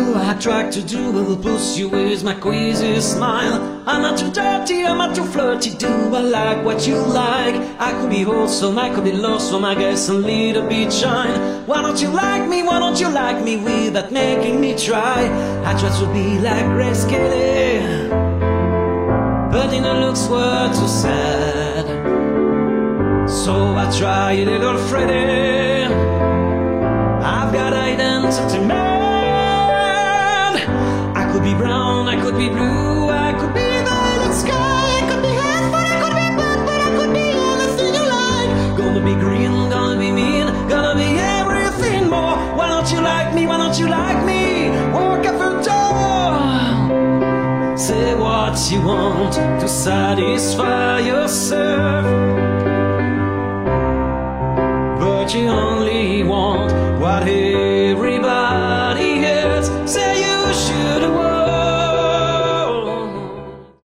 do, I try to do, I will push you with my crazy smile. I'm not too dirty, I'm not too flirty, do I like what you like? I could be wholesome, I could be lost, I guess a little bit shine. Why don't you like me, why don't you like me without making me try? I try to be like Grace Kelly, but in the looks were too sad. So I try a little Freddy, I've got identity man. I could be brown, I could be blue, I could be violet sky, I could be half, but I could be black, but I could be anything you like. Gonna be green, gonna be mean, gonna be everything more. Why don't you like me, why don't you like me? Walk up the door, say what you want to satisfy yourself, but you only want what everybody